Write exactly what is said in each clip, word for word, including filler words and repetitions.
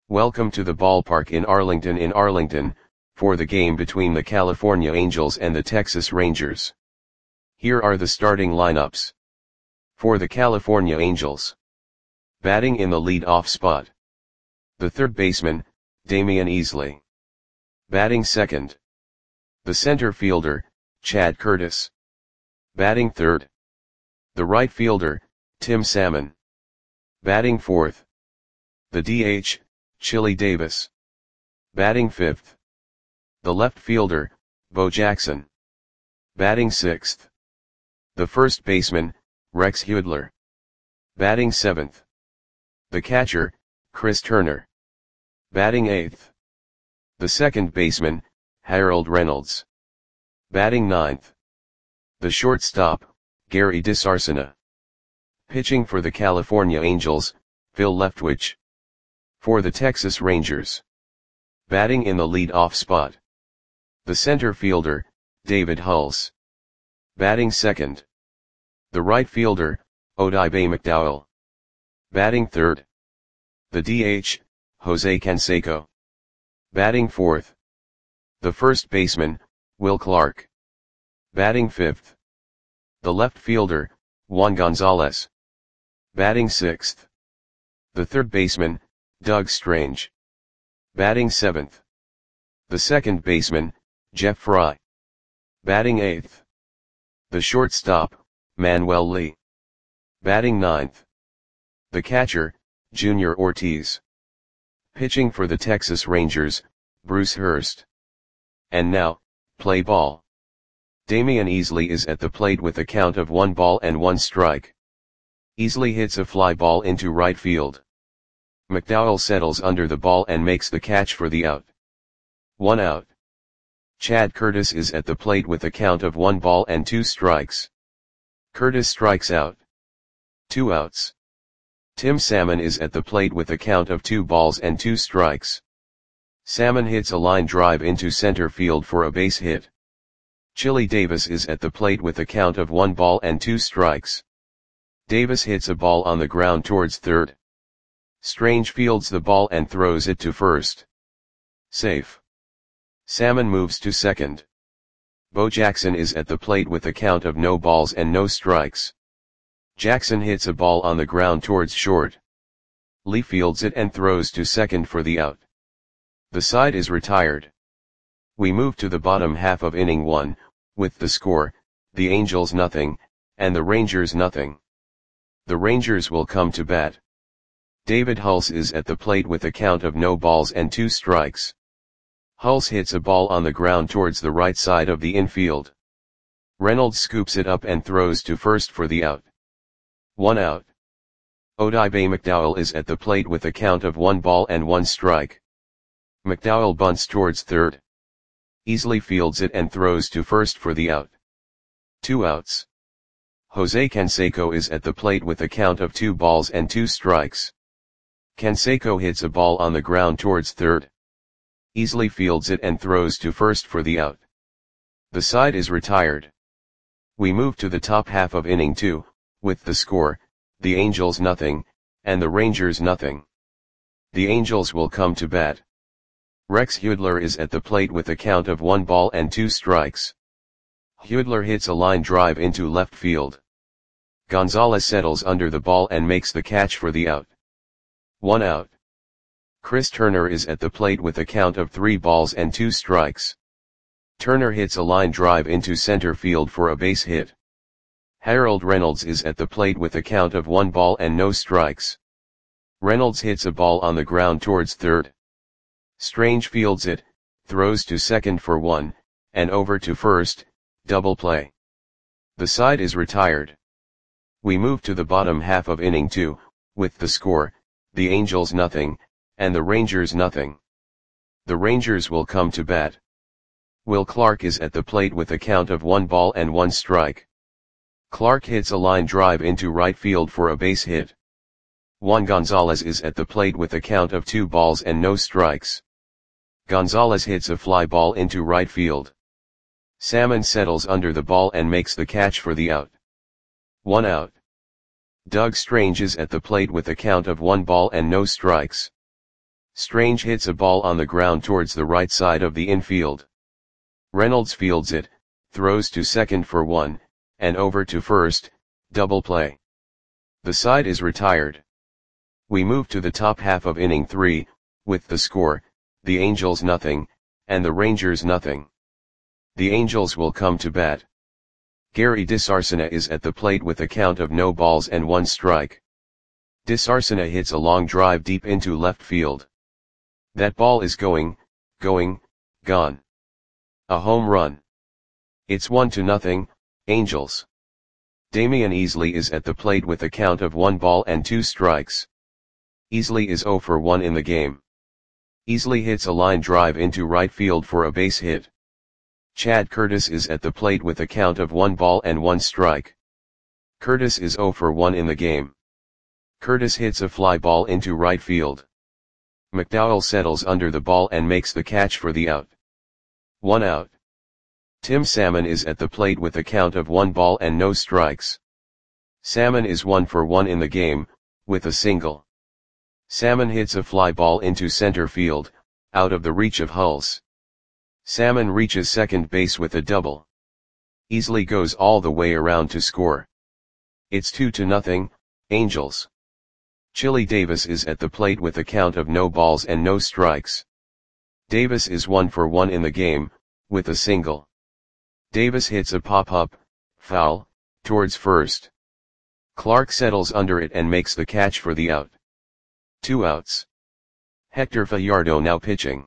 Welcome to the ballpark in Arlington in Arlington, for the game between the California Angels and the Texas Rangers. Here are the starting lineups. For the California Angels. Batting in the lead-off spot. The third baseman, Damion Easley. Batting second. The center fielder, Chad Curtis. Batting third. The right fielder, Tim Salmon. Batting fourth. The D H, Chili Davis. Batting fifth. The left fielder, Bo Jackson. Batting sixth. The first baseman, Rex Hudler. Batting seventh. The catcher, Chris Turner. Batting eighth. The second baseman, Harold Reynolds. Batting ninth. The shortstop, Gary DeSarcina. Pitching for the California Angels, Phil Leftwich. For the Texas Rangers. Batting in the lead-off spot. The center fielder, David Hulse. Batting second. The right fielder, Odibe McDowell. Batting third. The D H, Jose Canseco. Batting fourth. The first baseman, Will Clark. Batting fifth. The left fielder, Juan Gonzalez. Batting sixth. The third baseman, Doug Strange. Batting seventh. The second baseman, Jeff Fry. Batting eighth. The shortstop, Manuel Lee. Batting ninth. The catcher, Junior Ortiz. Pitching for the Texas Rangers, Bruce Hurst. And now, play ball. Damion Easley is at the plate with a count of one ball and one strike. Easley hits a fly ball into right field. McDowell settles under the ball and makes the catch for the out. One out. Chad Curtis is at the plate with a count of one ball and two strikes. Curtis strikes out. Two outs. Tim Salmon is at the plate with a count of two balls and two strikes. Salmon hits a line drive into center field for a base hit. Chili Davis is at the plate with a count of one ball and two strikes. Davis hits a ball on the ground towards third. Strange fields the ball and throws it to first. Safe. Salmon moves to second. Bo Jackson is at the plate with a count of no balls and no strikes. Jackson hits a ball on the ground towards short. Lee fields it and throws to second for the out. The side is retired. We move to the bottom half of inning one, with the score, the Angels nothing, and the Rangers nothing. The Rangers will come to bat. David Hulse is at the plate with a count of no balls and two strikes. Hulse hits a ball on the ground towards the right side of the infield. Reynolds scoops it up and throws to first for the out. One out. Odibe McDowell is at the plate with a count of one ball and one strike. McDowell bunts towards third. Easley fields it and throws to first for the out. Two outs. Jose Canseco is at the plate with a count of two balls and two strikes. Canseco hits a ball on the ground towards third. Easley fields it and throws to first for the out. The side is retired. We move to the top half of inning two, with the score, the Angels nothing, and the Rangers nothing. The Angels will come to bat. Rex Hudler is at the plate with a count of one ball and two strikes. Hudler hits a line drive into left field. Gonzalez settles under the ball and makes the catch for the out. One out. Chris Turner is at the plate with a count of three balls and two strikes. Turner hits a line drive into center field for a base hit. Harold Reynolds is at the plate with a count of one ball and no strikes. Reynolds hits a ball on the ground towards third. Strange fields it, throws to second for one, and over to first, double play. The side is retired. We move to the bottom half of inning two, with the score, the Angels nothing, and the Rangers nothing. The Rangers will come to bat. Will Clark is at the plate with a count of one ball and one strike. Clark hits a line drive into right field for a base hit. Juan Gonzalez is at the plate with a count of two balls and no strikes. Gonzalez hits a fly ball into right field. Salmon settles under the ball and makes the catch for the out. One out. Doug Strange is at the plate with a count of one ball and no strikes. Strange hits a ball on the ground towards the right side of the infield. Reynolds fields it, throws to second for one, and over to first, double play. The side is retired. We move to the top half of inning three, with the score, the Angels nothing, and the Rangers nothing. The Angels will come to bat. Gary DeSarcina is at the plate with a count of no balls and one strike. DeSarcina hits a long drive deep into left field. That ball is going, going, gone. A home run. It's one to nothing, Angels. Damian Easley is at the plate with a count of one ball and two strikes. Easley is zero for one in the game. Easley hits a line drive into right field for a base hit. Chad Curtis is at the plate with a count of one ball and one strike. Curtis is zero for one in the game. Curtis hits a fly ball into right field. McDowell settles under the ball and makes the catch for the out. One out. Tim Salmon is at the plate with a count of one ball and no strikes. Salmon is one for one in the game, with a single. Salmon hits a fly ball into center field, out of the reach of Hulse. Salmon reaches second base with a double. Easley goes all the way around to score. It's two to nothing, Angels. Chili Davis is at the plate with a count of no balls and no strikes. Davis is one for one in the game, with a single. Davis hits a pop-up, foul, towards first. Clark settles under it and makes the catch for the out. Two outs. Hector Fajardo now pitching.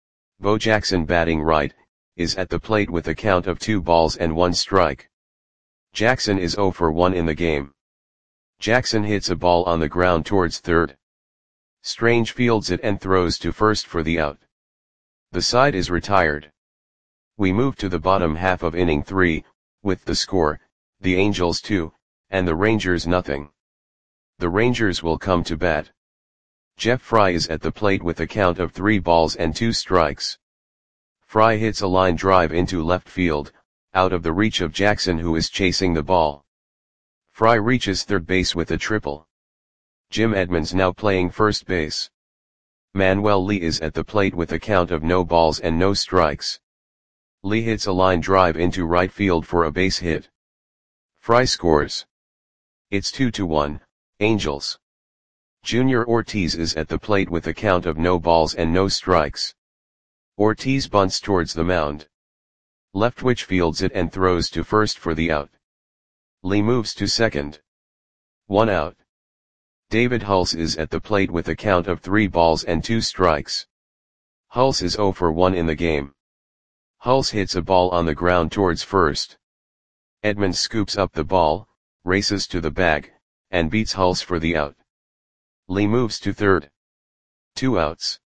Bo Jackson batting right, is at the plate with a count of two balls and one strike. Jackson is zero for one in the game. Jackson hits a ball on the ground towards third. Strange fields it and throws to first for the out. The side is retired. We move to the bottom half of inning three, with the score, the Angels two, and the Rangers nothing. The Rangers will come to bat. Jeff Fry is at the plate with a count of three balls and two strikes. Fry hits a line drive into left field, out of the reach of Jackson who is chasing the ball. Fry reaches third base with a triple. Jim Edmonds now playing first base. Manuel Lee is at the plate with a count of no balls and no strikes. Lee hits a line drive into right field for a base hit. Fry scores. It's two to one, Angels. Junior Ortiz is at the plate with a count of no balls and no strikes. Ortiz bunts towards the mound. Leftwich fields it and throws to first for the out. Lee moves to second. One out. David Hulse is at the plate with a count of three balls and two strikes. Hulse is zero for one in the game. Hulse hits a ball on the ground towards first. Edmonds scoops up the ball, races to the bag, and beats Hulse for the out. Lee moves to third. Two outs.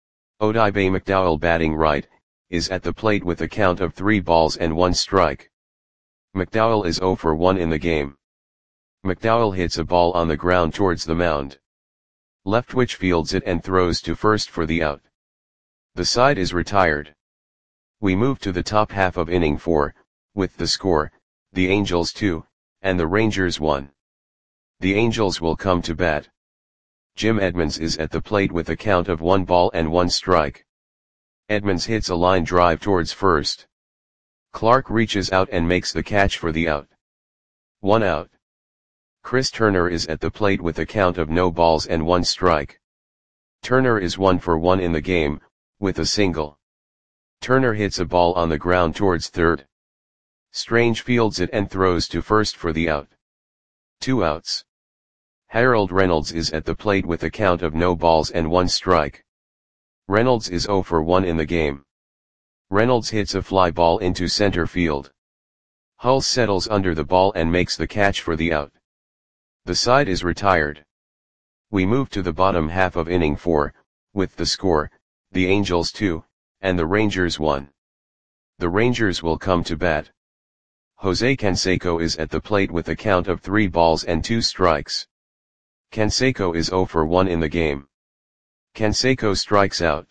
Odibe McDowell batting right, is at the plate with a count of three balls and one strike. McDowell is zero for one in the game. McDowell hits a ball on the ground towards the mound. Leftwich fields it and throws to first for the out. The side is retired. We move to the top half of inning four, with the score, the Angels two, and the Rangers one. The Angels will come to bat. Jim Edmonds is at the plate with a count of one ball and one strike. Edmonds hits a line drive towards first. Clark reaches out and makes the catch for the out. One out. Chris Turner is at the plate with a count of no balls and one strike. Turner is one for one in the game, with a single. Turner hits a ball on the ground towards third. Strange fields it and throws to first for the out. Two outs. Harold Reynolds is at the plate with a count of no balls and one strike. Reynolds is zero for one in the game. Reynolds hits a fly ball into center field. Hulse settles under the ball and makes the catch for the out. The side is retired. We move to the bottom half of inning four, with the score, the Angels two, and the Rangers one. The Rangers will come to bat. Jose Canseco is at the plate with a count of three balls and two strikes. Canseco is zero for one in the game. Canseco strikes out.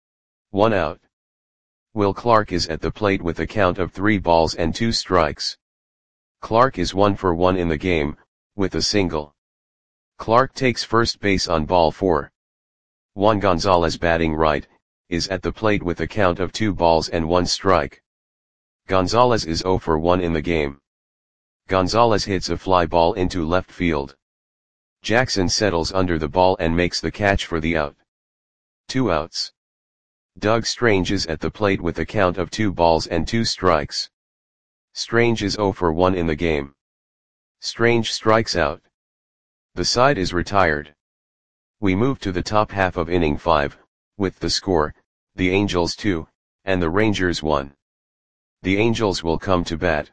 One out. Will Clark is at the plate with a count of three balls and two strikes. Clark is one for one in the game, with a single. Clark takes first base on ball four. Juan Gonzalez batting right, is at the plate with a count of two balls and one strike. Gonzalez is zero for one in the game. Gonzalez hits a fly ball into left field. Jackson settles under the ball and makes the catch for the out. Two outs. Doug Strange is at the plate with a count of two balls and two strikes. Strange is zero for one in the game. Strange strikes out. The side is retired. We move to the top half of inning five, with the score, the Angels two, and the Rangers one. The Angels will come to bat.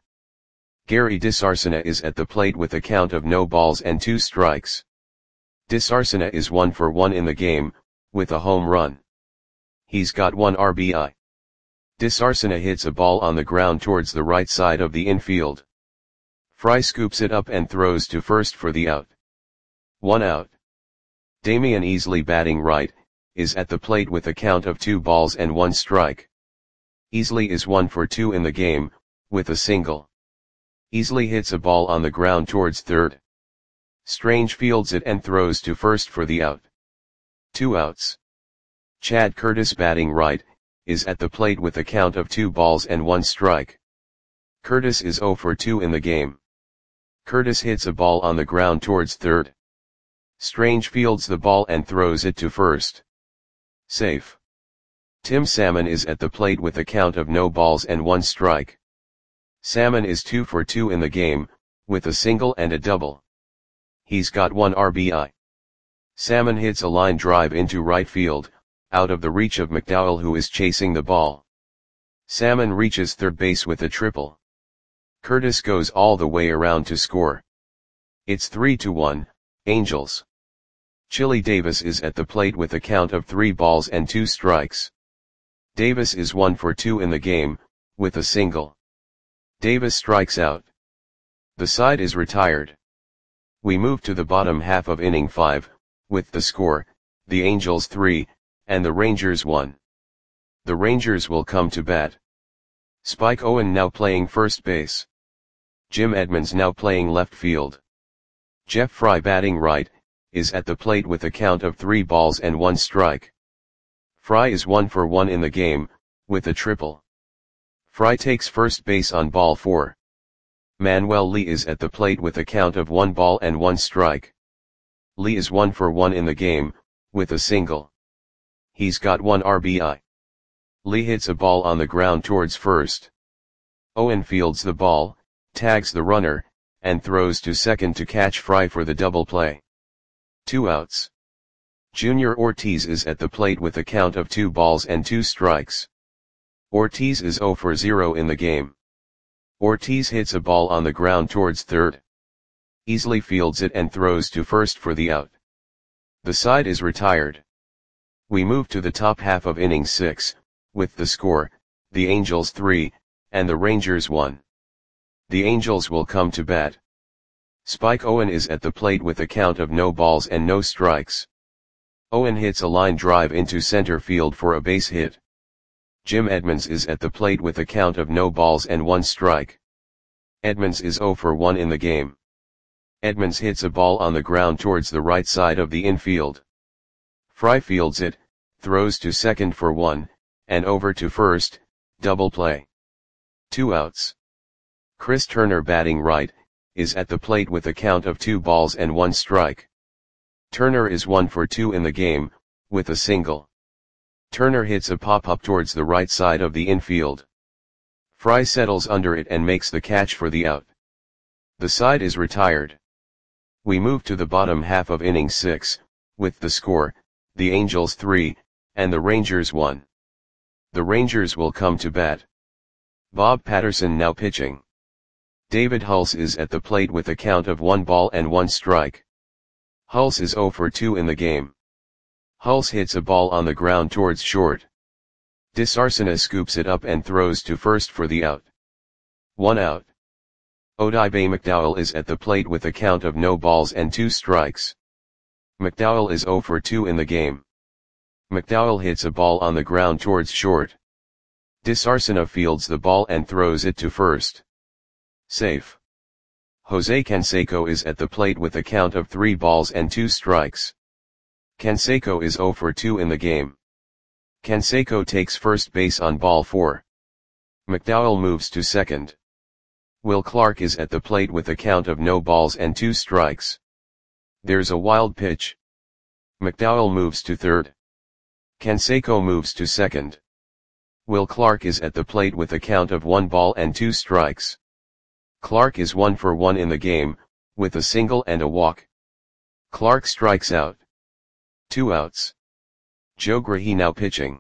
Gary DeSarcina is at the plate with a count of no balls and two strikes. DeSarcina is one for one in the game, with a home run. He's got one R B I. DeSarcina hits a ball on the ground towards the right side of the infield. Fry scoops it up and throws to first for the out. One out. Damian Easley batting right, is at the plate with a count of two balls and one strike. Easley is one for two in the game, with a single. Easley hits a ball on the ground towards third. Strange fields it and throws to first for the out. Two outs. Chad Curtis batting right, is at the plate with a count of two balls and one strike. Curtis is zero for two in the game. Curtis hits a ball on the ground towards third. Strange fields the ball and throws it to first. Safe. Tim Salmon is at the plate with a count of no balls and one strike. Salmon is two for two in the game, with a single and a double. He's got one R B I. Salmon hits a line drive into right field, out of the reach of McDowell who is chasing the ball. Salmon reaches third base with a triple. Curtis goes all the way around to score. It's three to one, Angels. Chili Davis is at the plate with a count of three balls and two strikes. Davis is one for two in the game, with a single. Davis strikes out. The side is retired. We move to the bottom half of inning five, with the score, the Angels three, and the Rangers one. The Rangers will come to bat. Spike Owen now playing first base. Jim Edmonds now playing left field. Jeff Fry batting right, is at the plate with a count of three balls and one strike. Fry is one for one in the game, with a triple. Fry takes first base on ball four. Manuel Lee is at the plate with a count of one ball and one strike. Lee is one for one in the game, with a single. He's got one R B I. Lee hits a ball on the ground towards first. Owen fields the ball, tags the runner, and throws to second to catch Fry for the double play. Two outs. Junior Ortiz is at the plate with a count of two balls and two strikes. Ortiz is zero for zero in the game. Ortiz hits a ball on the ground towards third. Easley fields it and throws to first for the out. The side is retired. We move to the top half of inning six, with the score, the Angels three, and the Rangers one. The Angels will come to bat. Spike Owen is at the plate with a count of no balls and no strikes. Owen hits a line drive into center field for a base hit. Jim Edmonds is at the plate with a count of no balls and one strike. Edmonds is zero for one in the game. Edmonds hits a ball on the ground towards the right side of the infield. Fry fields it, throws to second for one, and over to first, double play. Two outs. Chris Turner batting right, is at the plate with a count of two balls and one strike. Turner is one for two in the game, with a single. Turner hits a pop-up towards the right side of the infield. Fry settles under it and makes the catch for the out. The side is retired. We move to the bottom half of inning six, with the score, the Angels three, and the Rangers one. The Rangers will come to bat. Bob Patterson now pitching. David Hulse is at the plate with a count of one ball and one strike. Hulse is zero for two in the game. Hulse hits a ball on the ground towards short. DeSarcina scoops it up and throws to first for the out. One out. Odibe McDowell is at the plate with a count of no balls and two strikes. McDowell is zero for two in the game. McDowell hits a ball on the ground towards short. DeSarcina fields the ball and throws it to first. Safe. Jose Canseco is at the plate with a count of three balls and two strikes. Canseco is zero for two in the game. Canseco takes first base on ball four. McDowell moves to second. Will Clark is at the plate with a count of no balls and two strikes. There's a wild pitch. McDowell moves to third. Canseco moves to second. Will Clark is at the plate with a count of one ball and two strikes. Clark is one for one in the game, with a single and a walk. Clark strikes out. Two outs. Joe Grahey now pitching.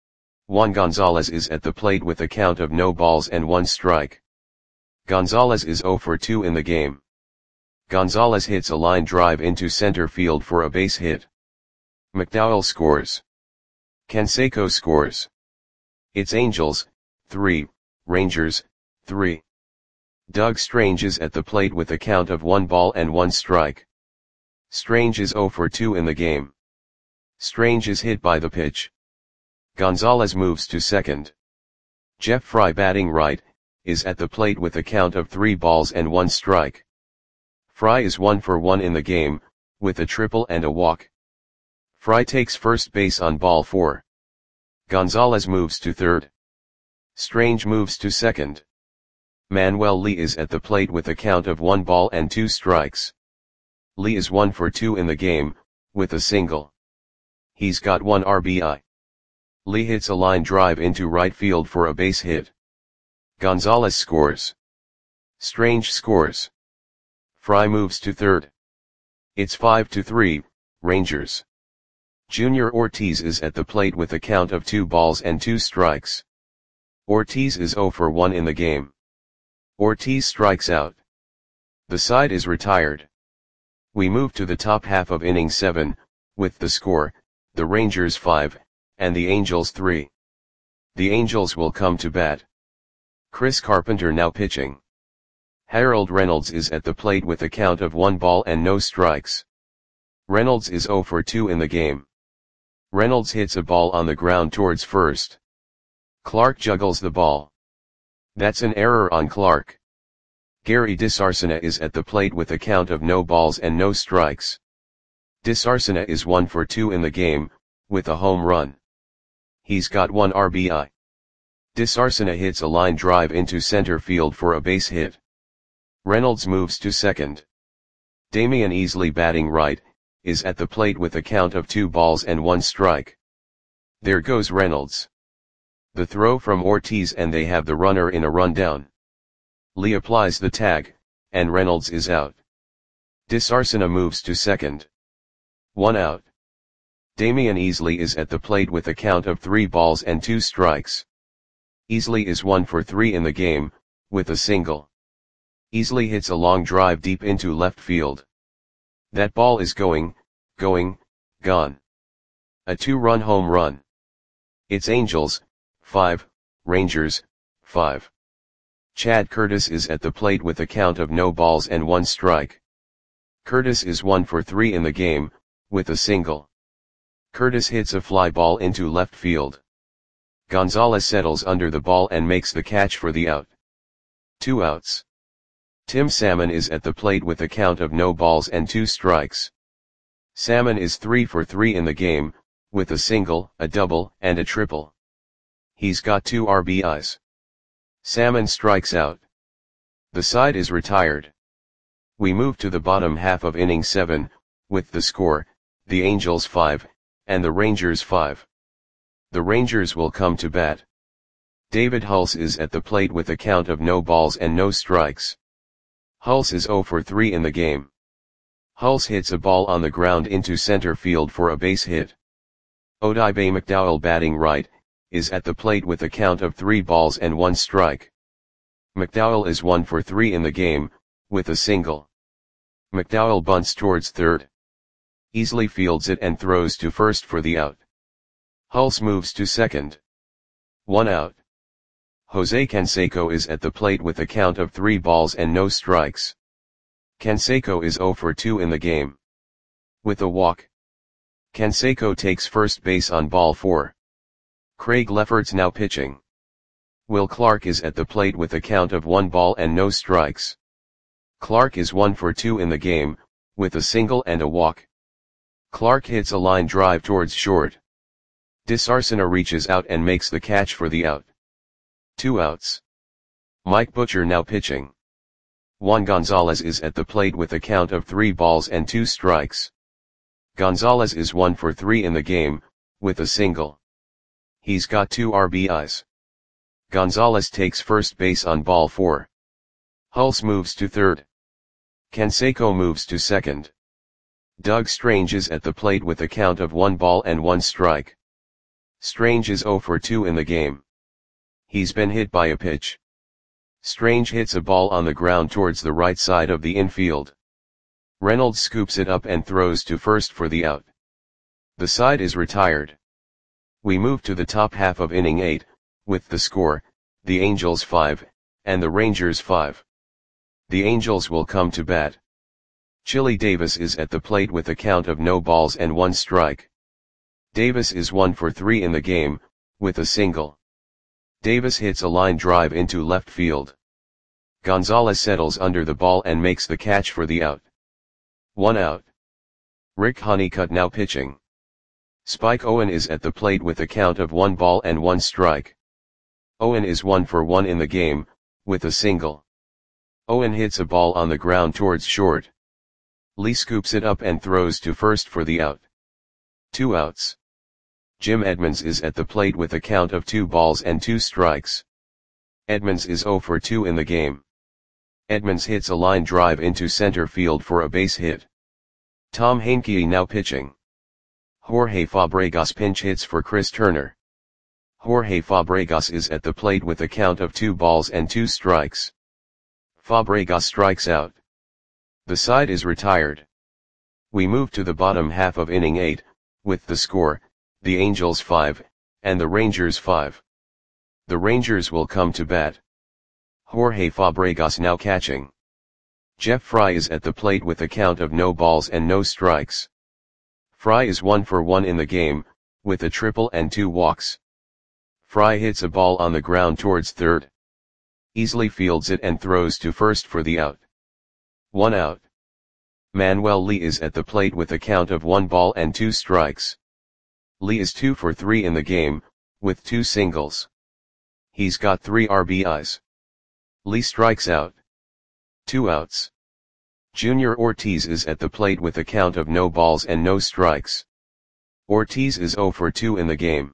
Juan Gonzalez is at the plate with a count of no balls and one strike. Gonzalez is zero for two in the game. Gonzalez hits a line drive into center field for a base hit. McDowell scores. Canseco scores. It's Angels, three, Rangers, three. Doug Strange is at the plate with a count of one ball and one strike. Strange is zero for two in the game. Strange is hit by the pitch. Gonzalez moves to second. Jeff Fry, batting right, is at the plate with a count of three balls and one strike. Fry is one for one in the game, with a triple and a walk. Fry takes first base on ball four. Gonzalez moves to third. Strange moves to second. Manuel Lee is at the plate with a count of one ball and two strikes. Lee is one for two in the game, with a single. He's got one R B I. Lee hits a line drive into right field for a base hit. Gonzalez scores. Strange scores. Fry moves to third. It's five to three, Rangers. Junior Ortiz is at the plate with a count of two balls and two strikes. Ortiz is zero for one in the game. Ortiz strikes out. The side is retired. We move to the top half of inning seven, with the score, the Rangers five, and the Angels three. The Angels will come to bat. Chris Carpenter now pitching. Harold Reynolds is at the plate with a count of one ball and no strikes. Reynolds is zero for two in the game. Reynolds hits a ball on the ground towards first. Clark juggles the ball. That's an error on Clark. Gary DeSarcina is at the plate with a count of no balls and no strikes. DeSarcina is one for two in the game, with a home run. He's got one R B I. DeSarcina hits a line drive into center field for a base hit. Reynolds moves to second. Damian Easley, batting right, is at the plate with a count of two balls and one strike. There goes Reynolds. The throw from Ortiz and they have the runner in a rundown. Lee applies the tag, and Reynolds is out. DeSarcina moves to second. One out. Damian Easley is at the plate with a count of three balls and two strikes. Easley is one for three in the game, with a single. Easley hits a long drive deep into left field. That ball is going, going, gone. A two-run home run. It's Angels, five, Rangers, five. Chad Curtis is at the plate with a count of no balls and one strike. Curtis is one for three in the game, with a single. Curtis hits a fly ball into left field. Gonzalez settles under the ball and makes the catch for the out. Two outs. Tim Salmon is at the plate with a count of no balls and two strikes. Salmon is three for three in the game, with a single, a double, and a triple. He's got two R B Is. Salmon strikes out. The side is retired. We move to the bottom half of inning seven, with the score, the Angels five, and the Rangers five. The Rangers will come to bat. David Hulse is at the plate with a count of no balls and no strikes. Hulse is zero for three in the game. Hulse hits a ball on the ground into center field for a base hit. Odibe McDowell, batting right, is at the plate with a count of three balls and one strike. McDowell is one for three in the game, with a single. McDowell bunts towards third. Easley fields it and throws to first for the out. Hulse moves to second. One out. Jose Canseco is at the plate with a count of three balls and no strikes. Canseco is zero for two in the game. With a walk. Canseco takes first base on ball four. Craig Lefferts now pitching. Will Clark is at the plate with a count of one ball and no strikes. Clark is one for two in the game, with a single and a walk. Clark hits a line drive towards short. Disarcina reaches out and makes the catch for the out. Two outs. Mike Butcher now pitching. Juan Gonzalez is at the plate with a count of three balls and two strikes. Gonzalez is one for three in the game, with a single. He's got two R B Is. Gonzalez takes first base on ball four. Hulse moves to third. Canseco moves to second. Doug Strange is at the plate with a count of one ball and one strike. Strange is zero for two in the game. He's been hit by a pitch. Strange hits a ball on the ground towards the right side of the infield. Reynolds scoops it up and throws to first for the out. The side is retired. We move to the top half of inning eight, with the score, the Angels five, and the Rangers five. The Angels will come to bat. Chili Davis is at the plate with a count of no balls and one strike. Davis is one for three in the game, with a single. Davis hits a line drive into left field. Gonzalez settles under the ball and makes the catch for the out. One out. Rick Honeycutt now pitching. Spike Owen is at the plate with a count of one ball and one strike. Owen is one for one in the game, with a single. Owen hits a ball on the ground towards short. Lee scoops it up and throws to first for the out. Two outs. Jim Edmonds is at the plate with a count of two balls and two strikes. Edmonds is zero for two in the game. Edmonds hits a line drive into center field for a base hit. Tom Heincke now pitching. Jorge Fabregas pinch hits for Chris Turner. Jorge Fabregas is at the plate with a count of two balls and two strikes. Fabregas strikes out. The side is retired. We move to the bottom half of inning eight, with the score, the Angels five, and the Rangers five. The Rangers will come to bat. Jorge Fabregas now catching. Jeff Fry is at the plate with a count of no balls and no strikes. Fry is one for one in the game, with a triple and two walks. Fry hits a ball on the ground towards third. Easily fields it and throws to first for the out. One out. Manuel Lee is at the plate with a count of one ball and two strikes. Lee is two for three in the game, with two singles. He's got three R B Is. Lee strikes out. Two outs. Junior Ortiz is at the plate with a count of no balls and no strikes. Ortiz is zero for two in the game.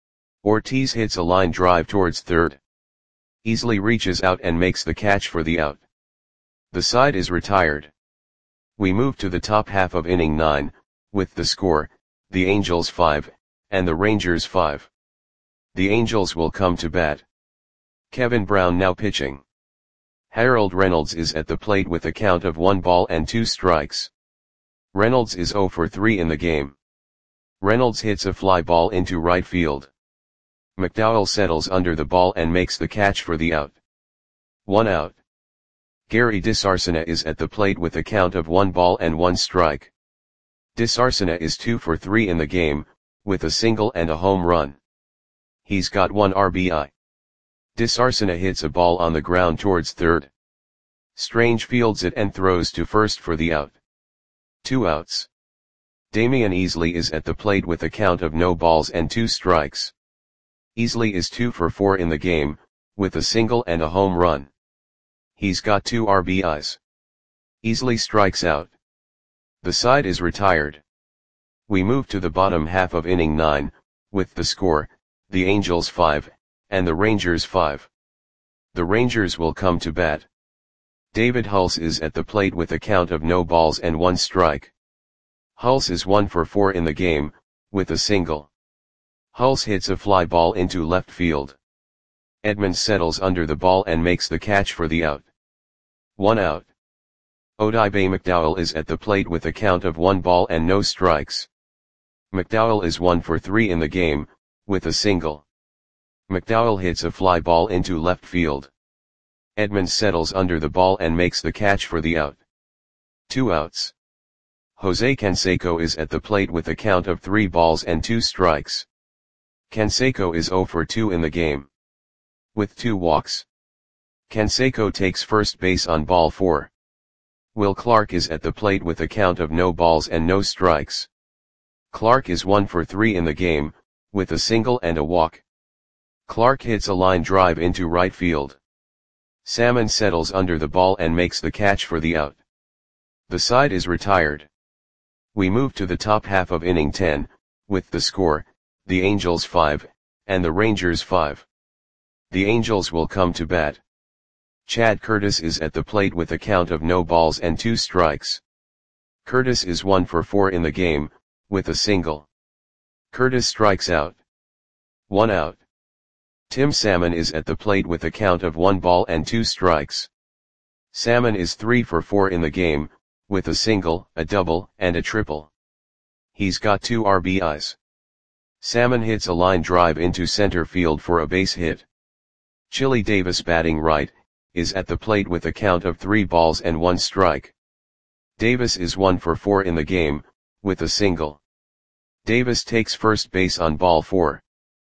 Ortiz hits a line drive towards third. Easily reaches out and makes the catch for the out. The side is retired. We move to the top half of inning nine, with the score, the Angels five, and the Rangers five. The Angels will come to bat. Kevin Brown now pitching. Harold Reynolds is at the plate with a count of one ball and two strikes. Reynolds is zero for three in the game. Reynolds hits a fly ball into right field. McDowell settles under the ball and makes the catch for the out. One out. Gary Disarcina is at the plate with a count of one ball and one strike. Disarcina is two for three in the game, with a single and a home run. He's got one R B I. Disarcina hits a ball on the ground towards third. Strange fields it and throws to first for the out. Two outs. Damian Easley is at the plate with a count of no balls and two strikes. Easley is two for four in the game, with a single and a home run. He's got two R B Is. Easley strikes out. The side is retired. We move to the bottom half of inning nine, with the score, the Angels five, and the Rangers five. The Rangers will come to bat. David Hulse is at the plate with a count of no balls and one strike. Hulse is one for four in the game, with a single. Hulse hits a fly ball into left field. Edmonds settles under the ball and makes the catch for the out. One out. Odibe McDowell is at the plate with a count of one ball and no strikes. McDowell is one for three in the game, with a single. McDowell hits a fly ball into left field. Edmonds settles under the ball and makes the catch for the out. Two outs. Jose Canseco is at the plate with a count of three balls and two strikes. Canseco is zero for two in the game, with two walks. Canseco takes first base on ball four. Will Clark is at the plate with a count of no balls and no strikes. Clark is one for three in the game, with a single and a walk. Clark hits a line drive into right field. Salmon settles under the ball and makes the catch for the out. The side is retired. We move to the top half of inning ten, with the score, the Angels five, and the Rangers five. The Angels will come to bat. Chad Curtis is at the plate with a count of no balls and two strikes. Curtis is one for four in the game, with a single. Curtis strikes out. One out. Tim Salmon is at the plate with a count of one ball and two strikes. Salmon is three for four in the game, with a single, a double, and a triple. He's got two R B Is. Salmon hits a line drive into center field for a base hit. Chili Davis, batting right, is at the plate with a count of three balls and one strike. Davis is one for four in the game, with a single. Davis takes first base on ball four.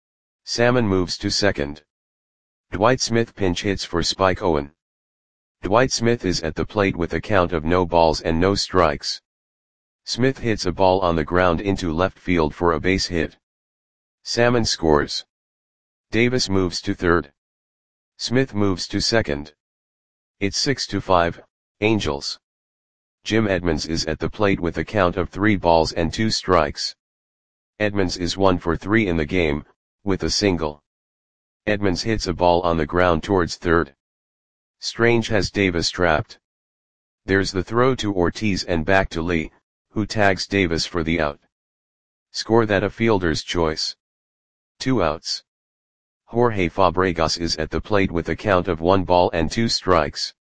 Salmon moves to second. Dwight Smith pinch hits for Spike Owen. Dwight Smith is at the plate with a count of no balls and no strikes. Smith hits a ball on the ground into left field for a base hit. Salmon scores. Davis moves to third. Smith moves to second. It's six to five, Angels. Jim Edmonds is at the plate with a count of three balls and two strikes. Edmonds is one for three in the game, with a single. Edmonds hits a ball on the ground towards third. Strange has Davis trapped. There's the throw to Ortiz and back to Lee, who tags Davis for the out. Score that a fielder's choice. Two outs. Jorge Fabregas is at the plate with a count of one ball and two strikes.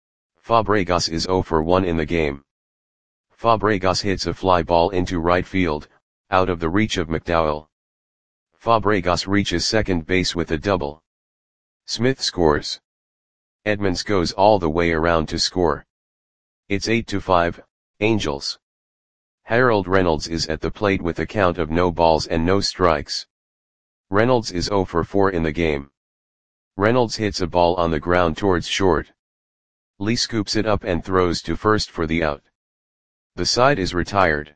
Fabregas is zero for one in the game. Fabregas hits a fly ball into right field, out of the reach of McDowell. Fabregas reaches second base with a double. Smith scores. Edmonds goes all the way around to score. It's eight to five, Angels. Harold Reynolds is at the plate with a count of no balls and no strikes. Reynolds is zero for four in the game. Reynolds hits a ball on the ground towards short. Lee scoops it up and throws to first for the out. The side is retired.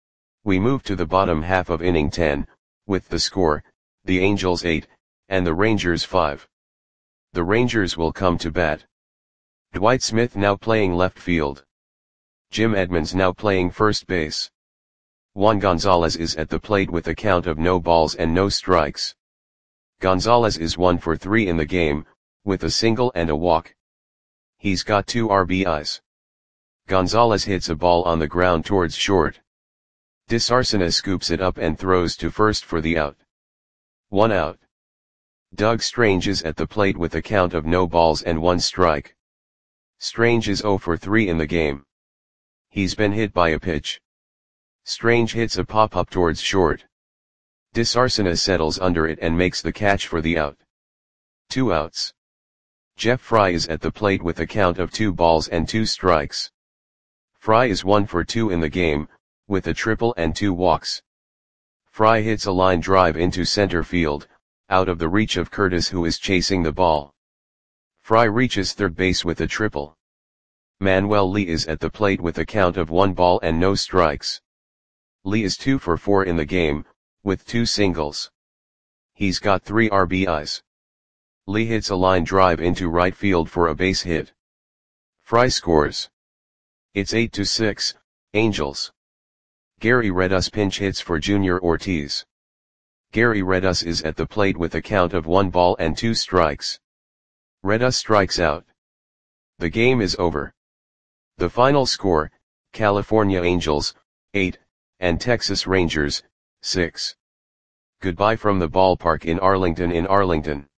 We move to the bottom half of inning ten, with the score, the Angels eight, and the Rangers five. The Rangers will come to bat. Dwight Smith now playing left field. Jim Edmonds now playing first base. Juan Gonzalez is at the plate with a count of no balls and no strikes. Gonzalez is one for three in the game, with a single and a walk. He's got two R B Is. Gonzalez hits a ball on the ground towards short. DeSarcina scoops it up and throws to first for the out. One out. Doug Strange is at the plate with a count of no balls and one strike. Strange is zero for three in the game. He's been hit by a pitch. Strange hits a pop-up towards short. DeSarcina settles under it and makes the catch for the out. Two outs. Jeff Fry is at the plate with a count of two balls and two strikes. Fry is one for two in the game, with a triple and two walks. Fry hits a line drive into center field, out of the reach of Curtis, who is chasing the ball. Fry reaches third base with a triple. Manuel Lee is at the plate with a count of one ball and no strikes. Lee is two for four in the game, with two singles. He's got three R B Is. Lee hits a line drive into right field for a base hit. Fry scores. It's eight to six, Angels. Gary Redus pinch hits for Junior Ortiz. Gary Redus is at the plate with a count of one ball and two strikes. Redus strikes out. The game is over. The final score, California Angels, eight, and Texas Rangers, six. Goodbye from the ballpark in Arlington in Arlington.